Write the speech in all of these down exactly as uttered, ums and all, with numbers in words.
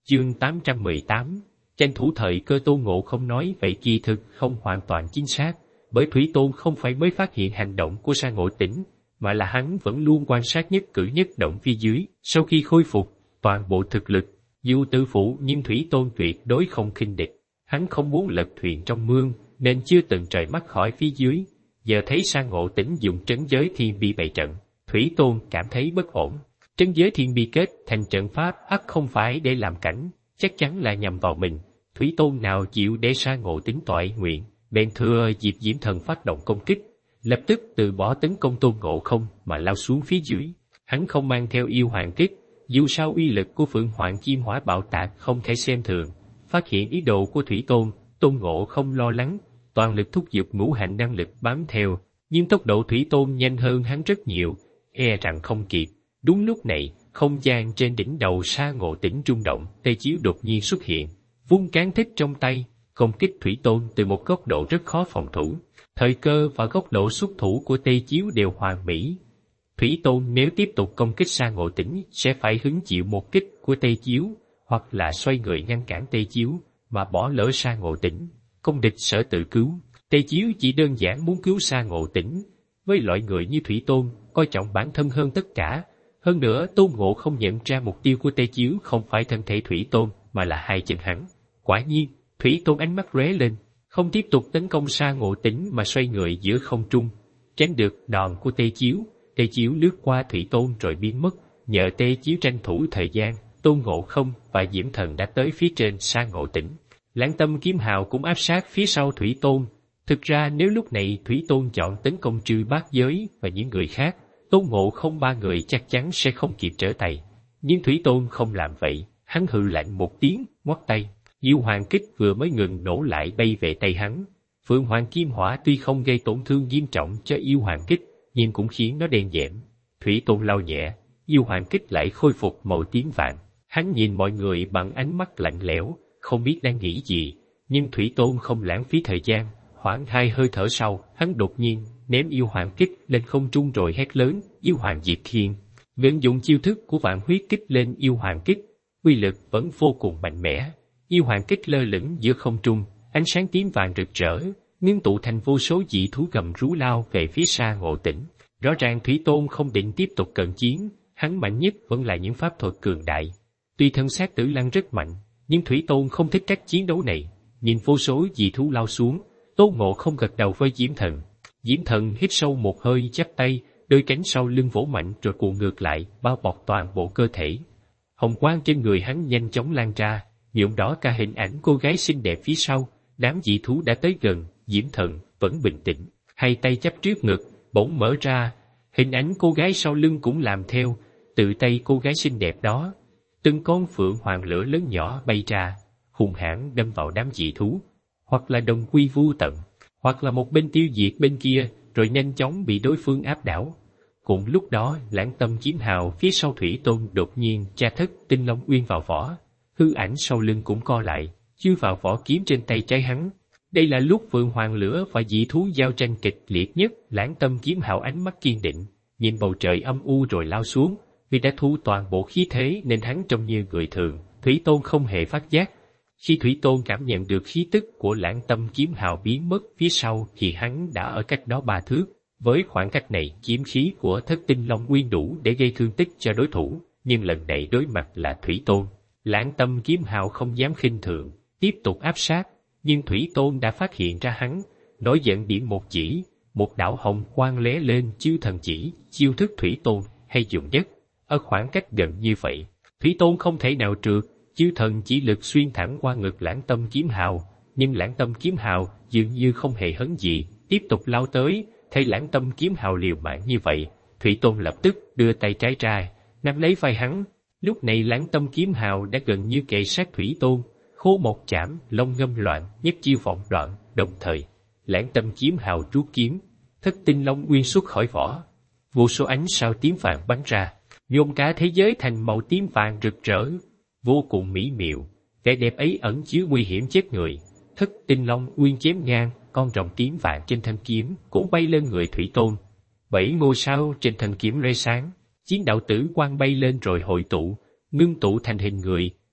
Chương tám trăm mười tám, tranh thủ thời cơ. Tôn Ngộ Không nói vậy kỳ thực không hoàn toàn chính xác, bởi Thủy Tôn không phải mới phát hiện hành động của Sa Ngộ Tĩnh, mà là hắn vẫn luôn quan sát nhất cử nhất động phía dưới. Sau khi khôi phục toàn bộ thực lực, dù tự phụ nhưng Thủy Tôn tuyệt đối không khinh địch. Hắn không muốn lật thuyền trong mương, nên chưa từng rời mắt khỏi phía dưới. Giờ thấy Sa Ngộ Tĩnh dùng trấn giới thiên bi bày trận, Thủy Tôn cảm thấy bất ổn. Trấn giới thiên bi kết thành trận pháp ắt không phải để làm cảnh, chắc chắn là nhằm vào mình. Thủy Tôn nào chịu để Sa Ngộ Tĩnh toại nguyện, bèn thừa dịp Diễm Thần phát động công kích, lập tức từ bỏ tấn công Tôn Ngộ Không mà lao xuống phía dưới. Hắn không mang theo yêu hoàng kích, dù sao uy lực của Phượng Hoàng Kim Hỏa Bạo Tạc không thể xem thường. Phát hiện ý đồ của Thủy Tôn, Tôn Ngộ Không lo lắng, toàn lực thúc giục ngũ hành năng lực bám theo, nhưng tốc độ Thủy Tôn nhanh hơn hắn rất nhiều, e rằng không kịp. Đúng lúc này, không gian trên đỉnh đầu Sa Ngộ Tĩnh rung động, Tê Chiếu đột nhiên xuất hiện, vung cán thích trong tay, công kích Thủy Tôn từ một góc độ rất khó phòng thủ. Thời cơ và góc độ xuất thủ của Tê Chiếu đều hoàn mỹ. Thủy Tôn nếu tiếp tục công kích Sa Ngộ Tĩnh sẽ phải hứng chịu một kích của Tê Chiếu, hoặc là xoay người ngăn cản Tê Chiếu mà bỏ lỡ Sa Ngộ Tĩnh. Công địch sở tự cứu, Tê Chiếu chỉ đơn giản muốn cứu Sa Ngộ Tĩnh. Với loại người như Thủy Tôn, coi trọng bản thân hơn tất cả. Hơn nữa, Tôn Ngộ không nhận ra mục tiêu của Tê Chiếu không phải thân thể Thủy Tôn, mà là hai chân hắn. Quả nhiên, Thủy Tôn ánh mắt lóe lên, không tiếp tục tấn công Sa Ngộ Tĩnh mà xoay người giữa không trung, tránh được đòn của Tê Chiếu. Tê Chiếu lướt qua Thủy Tôn rồi biến mất. Nhờ Tê Chiếu tranh thủ thời gian, Tôn Ngộ Không và Diễm Thần đã tới phía trên Sa Ngộ Tĩnh. Lãng Tâm Kiếm Hào cũng áp sát phía sau Thủy Tôn. Thực ra nếu lúc này Thủy Tôn chọn tấn công Trư Bát Giới và những người khác, Tôn Ngộ Không ba người chắc chắn sẽ không kịp trở tay. Nhưng Thủy Tôn không làm vậy, hắn hừ lạnh một tiếng, ngoắt tay. Diệu Hoàng Kích vừa mới ngừng nổ lại bay về tay hắn. Phượng Hoàng Kim Hỏa tuy không gây tổn thương nghiêm trọng cho Yêu Hoàng Kích, nhưng cũng khiến nó đen nhẽm. Thủy Tôn lau nhẹ, Yêu Hoàng Kích lại khôi phục màu tím vàng. Hắn nhìn mọi người bằng ánh mắt lạnh lẽo, không biết đang nghĩ gì, nhưng Thủy Tôn không lãng phí thời gian. Khoảng hai hơi thở sau, hắn đột nhiên ném Yêu Hoàng Kích lên không trung rồi hét lớn, Yêu Hoàng Diệt Thiên. Vận dụng chiêu thức của Vạn Huyết Kích lên Yêu Hoàng Kích, uy lực vẫn vô cùng mạnh mẽ. Yêu Hoàng Kích lơ lửng giữa không trung, ánh sáng tím vàng rực rỡ, ngưng tụ thành vô số dị thú gầm rú lao về phía Sa Ngộ Tĩnh. Rõ ràng Thủy Tôn không định tiếp tục cận chiến, hắn mạnh nhất vẫn là những pháp thuật cường đại. Tuy thân xác Tử Lăng rất mạnh, nhưng Thủy Tôn không thích cách chiến đấu này. Nhìn vô số dị thú lao xuống, Tôn Ngộ không gật đầu với Diễm Thần. Diễm Thần hít sâu một hơi, chắp tay, đôi cánh sau lưng vỗ mạnh rồi cuộn ngược lại, bao bọc toàn bộ cơ thể. Hồng quang trên người hắn nhanh chóng lan ra, nhuộm đỏ cả hình ảnh cô gái xinh đẹp phía sau. Đám dị thú đã tới gần, Diễm Thần vẫn bình tĩnh, hai tay chắp trước ngực, bỗng mở ra, hình ảnh cô gái sau lưng cũng làm theo. Từ tay cô gái xinh đẹp đó, từng con phượng hoàng lửa lớn nhỏ bay ra, hung hãn đâm vào đám dị thú, hoặc là đồng quy vu tận, hoặc là một bên tiêu diệt bên kia, rồi nhanh chóng bị đối phương áp đảo. Cùng lúc đó, Lãng Tâm Kiếm Hào phía sau Thủy Tôn đột nhiên tra thất Tinh Long Uyên vào vỏ, hư ảnh sau lưng cũng co lại, chui vào vỏ kiếm trên tay trái hắn. Đây là lúc phượng hoàng lửa và dị thú giao tranh kịch liệt nhất. Lãng Tâm Kiếm Hào ánh mắt kiên định, nhìn bầu trời âm u rồi lao xuống. Vì đã thu toàn bộ khí thế nên hắn trông như người thường. Thủy Tôn không hề phát giác. Khi Thủy Tôn cảm nhận được khí tức của Lãng Tâm Kiếm Hào biến mất phía sau thì hắn đã ở cách đó ba thước. Với khoảng cách này, kiếm khí của Thất Tinh Long Uyên đủ để gây thương tích cho đối thủ, nhưng lần này đối mặt là Thủy Tôn. Lãng Tâm Kiếm Hào không dám khinh thường, tiếp tục áp sát, nhưng Thủy Tôn đã phát hiện ra hắn, nổi giận điểm một chỉ, một đạo hồng quang lóe lên. Chiêu Thần Chỉ, chiêu thức Thủy Tôn hay dùng nhất. Ở khoảng cách gần như vậy, Thủy Tôn không thể nào trượt. Chiêu Thần Chỉ lực xuyên thẳng qua ngực Lãng Tâm Kiếm Hào, nhưng Lãng Tâm Kiếm Hào dường như không hề hấn gì, tiếp tục lao tới. Thấy Lãng Tâm Kiếm Hào liều mạng như vậy, Thủy Tôn lập tức đưa tay trái ra, nắm lấy vai hắn. Lúc này Lãng Tâm Kiếm Hào đã gần như kề sát Thủy Tôn, khô một chạm, long ngâm loạn, nhất chiêu vọng đoạn. Đồng thời, Lãng Tâm Kiếm Hào rút kiếm, Thất Tinh Long Uyên xuất khỏi vỏ, vô số ánh sao tím vàng bắn ra, nhuộm cả thế giới thành màu tím vàng rực rỡ, vô cùng mỹ miều. Vẻ đẹp ấy ẩn chứa nguy hiểm chết người. Thất Tinh Long Uyên chém ngang, con rồng tím vàng trên thanh kiếm cũng bay lên người Thủy Tôn. Bảy ngôi sao trên thanh kiếm lóe sáng, chiến đạo tử quang bay lên rồi hội tụ, ngưng tụ thành hình người,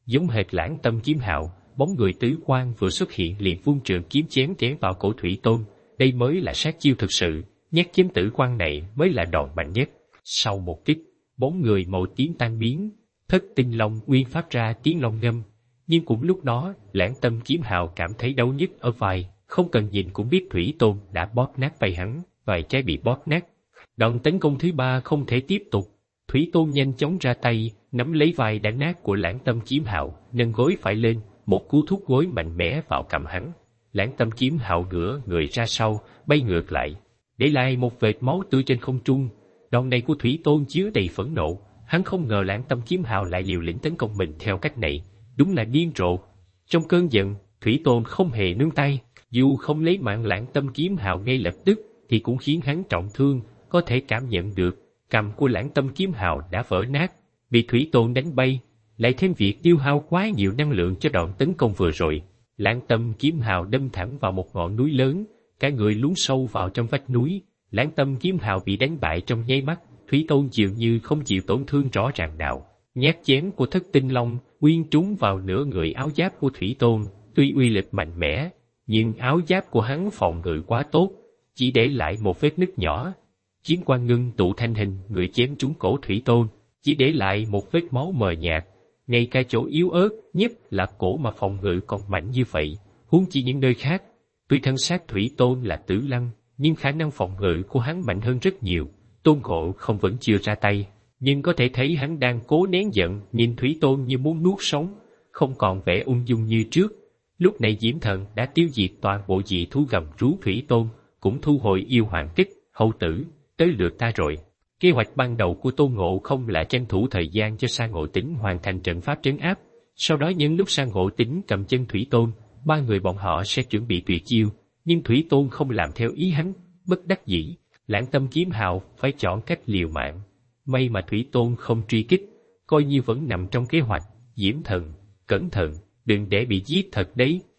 Giống hệt Lãng Tâm Kiếm Hạo, bóng người tứ quan vừa xuất hiện liền vung trường kiếm chém chém vào cổ Thủy Tôn. Đây mới là sát chiêu thực sự, nhát chém tử quan này mới là đòn mạnh nhất. Sau một kích, bóng người màu tím tan biến, Thất Tinh Long Nguyên phát ra tiếng long ngâm. Nhưng cũng lúc đó, Lãng Tâm Kiếm Hạo cảm thấy đau nhức ở vai, không cần nhìn cũng biết Thủy Tôn đã bóp nát vai hắn, vài trái bị bóp nát. Đòn tấn công thứ ba không thể tiếp tục. Thủy Tôn nhanh chóng ra tay, nắm lấy vai đã nát của Lãng Tâm Kiếm Hạo, nâng gối phải lên, một cú thúc gối mạnh mẽ vào cằm hắn. Lãng Tâm Kiếm Hạo ngửa người ra sau, bay ngược lại, để lại một vệt máu tươi trên không trung. Đòn này của Thủy Tôn chứa đầy phẫn nộ, hắn không ngờ Lãng Tâm Kiếm Hạo lại liều lĩnh tấn công mình theo cách này, đúng là điên rồ. Trong cơn giận, Thủy Tôn không hề nương tay, dù không lấy mạng Lãng Tâm Kiếm Hạo ngay lập tức, thì cũng khiến hắn trọng thương, có thể cảm nhận được. Cằm của Lãng Tâm Kiếm Hạo đã vỡ nát, bị Thủy Tôn đánh bay, lại thêm việc tiêu hao quá nhiều năng lượng cho đòn tấn công vừa rồi. Lãng Tâm Kiếm Hạo đâm thẳng vào một ngọn núi lớn, cả người lún sâu vào trong vách núi. Lãng Tâm Kiếm Hạo bị đánh bại trong nháy mắt, Thủy Tôn dường như không chịu tổn thương rõ ràng nào. Nhát chém của Thất Tinh Long nguyên trúng vào nửa người áo giáp của Thủy Tôn, tuy uy lực mạnh mẽ, nhưng áo giáp của hắn phòng ngự quá tốt, chỉ để lại một vết nứt nhỏ. Chiến quang ngưng tụ thành hình, người chém trúng cổ Thủy Tôn, chỉ để lại một vết máu mờ nhạt. Ngay cả chỗ yếu ớt nhất là cổ mà phòng ngự còn mạnh như vậy, huống chi những nơi khác. Tuy thân xác Thủy Tôn là tử lăng, nhưng khả năng phòng ngự của hắn mạnh hơn rất nhiều. Tôn Ngộ không vẫn chưa ra tay, nhưng có thể thấy hắn đang cố nén giận, nhìn Thủy Tôn như muốn nuốt sống, không còn vẻ ung dung như trước. Lúc này Diễm Thần đã tiêu diệt toàn bộ dị thú gầm rú Thủy Tôn, cũng thu hồi yêu hoàng kích. Hầu tử, tới lượt ta rồi. Kế hoạch ban đầu của Tôn Ngộ không là tranh thủ thời gian cho Sa Ngộ Tính hoàn thành trận pháp trấn áp, sau đó nhân lúc Sa Ngộ Tính cầm chân Thủy Tôn, ba người bọn họ sẽ chuẩn bị tuyệt chiêu, nhưng Thủy Tôn không làm theo ý hắn, bất đắc dĩ, Lãng Tâm Kiếm Hạo phải chọn cách liều mạng. May mà Thủy Tôn không truy kích, coi như vẫn nằm trong kế hoạch. Diễm Thần, cẩn thận, đừng để bị giết thật đấy.